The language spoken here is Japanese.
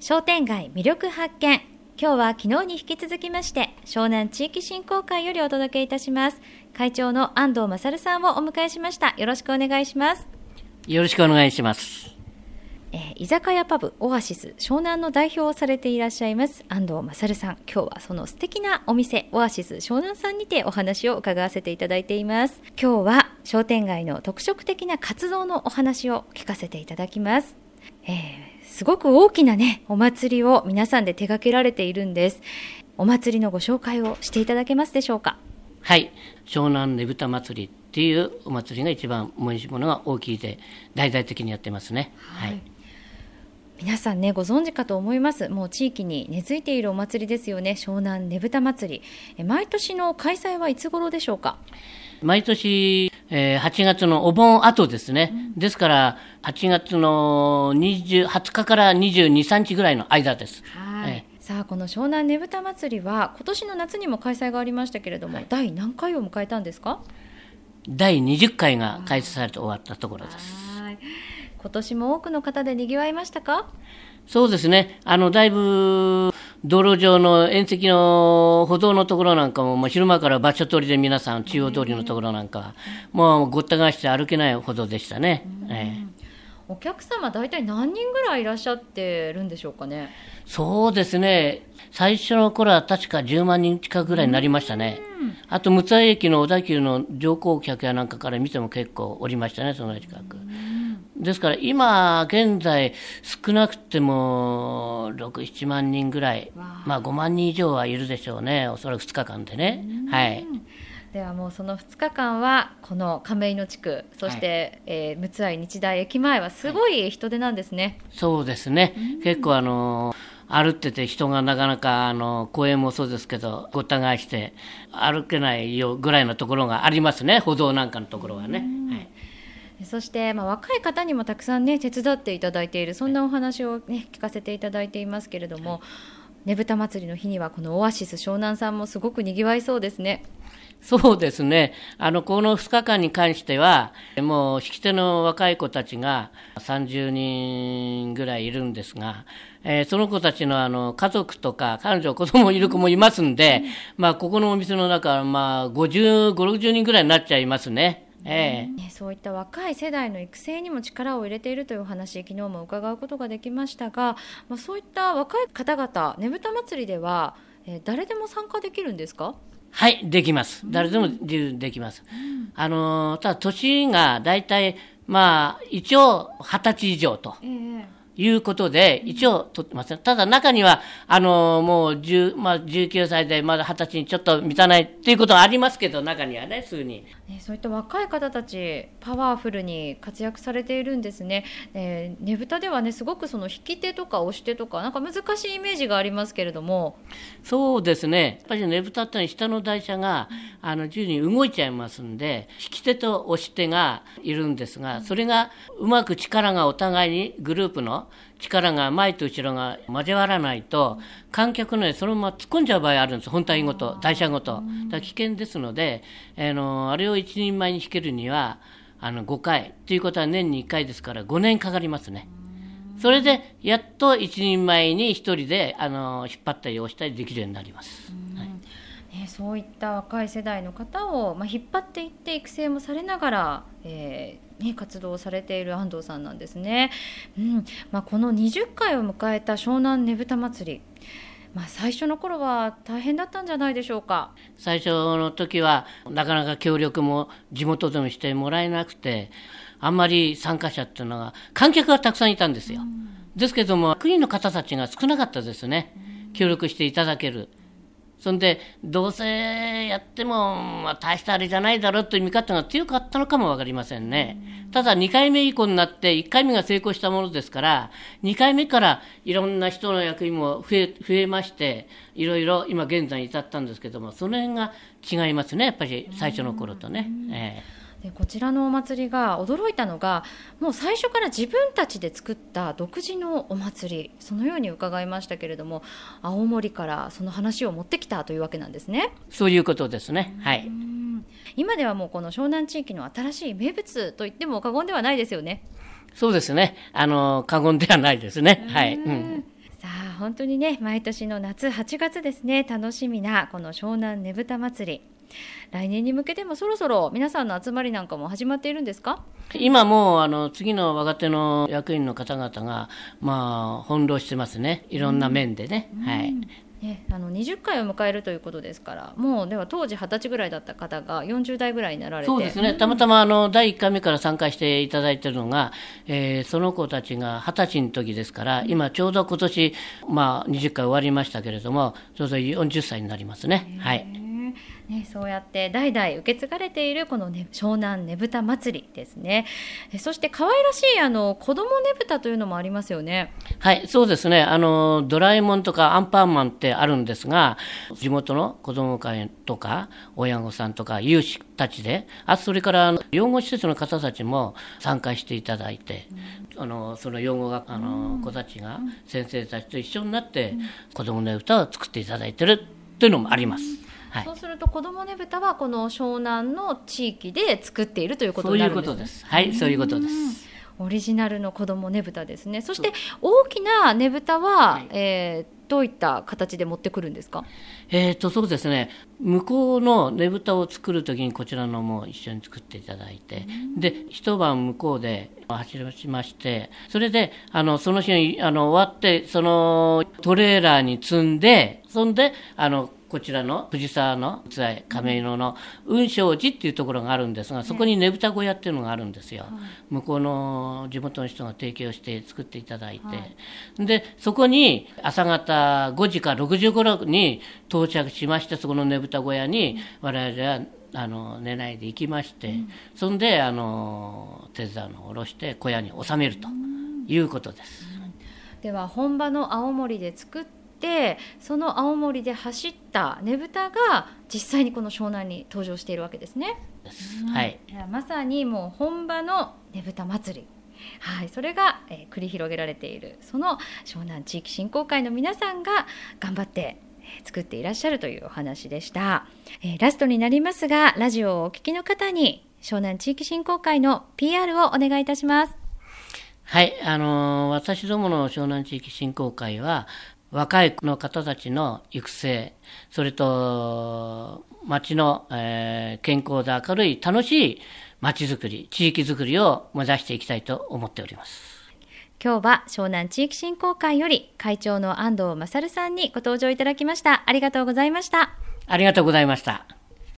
商店街魅力発見。今日は昨日に引き続きまして湘南地域振興会よりお届けいたします。会長の安藤勝さんをお迎えしました。よろしくお願いします。 よろしくお願いします。 居酒屋パブオアシス湘南の代表をされていらっしゃいます安藤勝さん、今日はその素敵なお店オアシス湘南さんにてお話を伺わせていただいています。今日は商店街の特色的な活動のお話を聞かせていただきます。すごく大きなねお祭りを皆さんで手掛けられているんです。お祭りのご紹介をしていただけますでしょうか。 はい、湘南ねぶた祭りっていうお祭りが一番申し物が大きいで大々的にやってますね。はい、 皆さんねご存知かと思います。もう地域に根付いているお祭りですよね。湘南ねぶた祭り、毎年の開催はいつ頃でしょうか。 毎年、8月のお盆後ですね、ですから8月の20日から22、3日ぐらいの間です。 さあこの湘南ねぶた祭りは今年の夏にも開催がありましたけれども、第何回を迎えたんですか。 第20回が開催されて終わったところです。 今年も多くの方でにぎわいましたか。 そうですね、だいぶ道路上の縁石の歩道のところなんかも、昼間から場所取りで皆さん中央通りのところなんかはもうごった返して歩けないほどでしたね。 お客様大体何人ぐらいいらっしゃってるんでしょうかね。 そうですね、最初の頃は確か10万人近くぐらいになりましたね。あと六ツ谷駅の小田急の乗降客やなんかから見ても結構おりましたね、その近く。ですから今現在少なくても6、7万人ぐらい、5万人以上はいるでしょうね、おそらく2日間でね。 ではもうその2日間はこの亀井野地区、そして、六ツ谷日大駅前はすごい人出なんですね。 そうですね、結構歩ってて人がなかなか公園もそうですけどごった返して歩けないよぐらいのところがありますね、歩道なんかのところはね。 そして、若い方にもたくさんね手伝っていただいている、そんなお話を、聞かせていただいていますけれども、ねぶた祭りの日にはこのオアシス湘南さんもすごくにぎわいそうですね。 そうですね、この2日間に関してはもう引き手の若い子たちが30人ぐらいいるんですが、その子たちの家族とか彼女子供いる子もいますんで、ここのお店の中は50、60人ぐらいになっちゃいますね。 そういった若い世代の育成にも力を入れているというお話、昨日も伺うことができましたが、そういった若い方々ねぶた祭りでは、誰でも参加できるんですか。 はい、できます。誰でもできます。ただ年がだいたい一応20歳以上ということで一応取ってます。ただ中にはもう19歳でまだ20歳にちょっと満たないっていうことはありますけど、中にはね数人、 そういった若い方たちパワフルに活躍されているんですね。ねぶたではねすごくその引き手とか押し手とかなんか難しいイメージがありますけれども。 そうですね、やっぱりねぶたってのは下の台車が自由に動いちゃいますんで、引き手と押し手がいるんですが、それがうまく力がお互いにグループの力が前と後ろが交わらないと観客のそのまま突っ込んじゃう場合あるんです。本体ごと台車ごとだから危険ですので、あれを一人前に引けるには5回ということは年に1回ですから5年かかりますね。それでやっと一人前に一人で引っ張ったり押したりできるようになります。 そういった若い世代の方を、引っ張っていって育成もされながら、活動をされている安藤さんなんですね。この20回を迎えた湘南ねぶた祭り、最初の頃は大変だったんじゃないでしょうか。 最初の時はなかなか協力も地元でもしてもらえなくて、あんまり参加者っていうのが観客がたくさんいたんですよ。ですけども国の方たちが少なかったですね、協力していただける。そんでどうせやっても、大したあれじゃないだろうという見方が強かったのかも分かりませんね。ただ2回目以降になって1回目が成功したものですから、2回目からいろんな人の役員も増えまして、いろいろ今現在に至ったんですけども、その辺が違いますね、やっぱり最初の頃とね。 でこちらのお祭りが驚いたのが、もう最初から自分たちで作った独自のお祭り、そのように伺いましたけれども、青森からその話を持ってきたというわけなんですね。 そういうことですね。 今ではもうこの湘南地域の新しい名物と言っても過言ではないですよね。 そうですね、過言ではないですね。 さあ本当にね、毎年の夏8月ですね、楽しみなこの湘南ねぶた祭り、来年に向けてもそろそろ皆さんの集まりなんかも始まっているんですか？ 今もう次の若手の役員の方々が翻弄してますね、いろんな面でね。はい。 ね、20回を迎えるということですから、もうでは当時20歳ぐらいだった方が40代ぐらいになられて。 そうですね、たまたま第1回目から参加していただいているのが、その子たちが20歳の時ですから、今ちょうど今年、20回終わりましたけれども、ちょうど40歳になりますね。はい。 ね、そうやって代々受け継がれているこの、湘南ねぶた祭りですね。そして可愛らしい子どもねぶたというのもありますよね。 はい、そうですね。ドラえもんとかアンパンマンってあるんですが、地元の子ども会とか親御さんとか有志たちで、それから養護施設の方たちも参加していただいて、その養護学子たちが先生たちと一緒になって子どもねぶたを作っていただいているというのもあります。はい、 そうすると子どもねぶたはこの湘南の地域で作っているということになるんですね。 そういうことです。はい、そういうことです。 オリジナルの子どもねぶたですね。そして大きなねぶたは、どういった形で持ってくるんですか？ そうですね、向こうのねぶたを作るときにこちらのも一緒に作っていただいて、で一晩向こうで走りまして、それでその日に終わってそのトレーラーに積んで、そんでこちらの藤沢の亀戸の雲昌寺っていうところがあるんですが、そこにねぶた小屋っていうのがあるんですよ。向こうの地元の人が提供して作っていただいて、でそこに朝方5時か6時頃に到着しまして、そこのねぶた小屋に我々は寝ないで行きまして、そんで手伝うのを下ろして小屋に収めるということです。 では本場の青森で作ってその青森で走ったねぶたが実際にこの湘南に登場しているわけですね。 はい、 まさにもう本場のねぶた祭り、はい、それが、繰り広げられているその湘南地域振興会の皆さんが頑張って作っていらっしゃるというお話でした。ラストになりますが、ラジオをお聞きの方に湘南地域振興会の PR をお願いいたします。 はい、私どもの湘南地域振興会は若いの方たちの育成、それと町の、健康で明るい楽しい町づくり、地域づくりを目指していきたいと思っております。 今日は湘南地域振興会より会長の安藤勝さんにご登場いただきました。ありがとうございました。 ありがとうございました。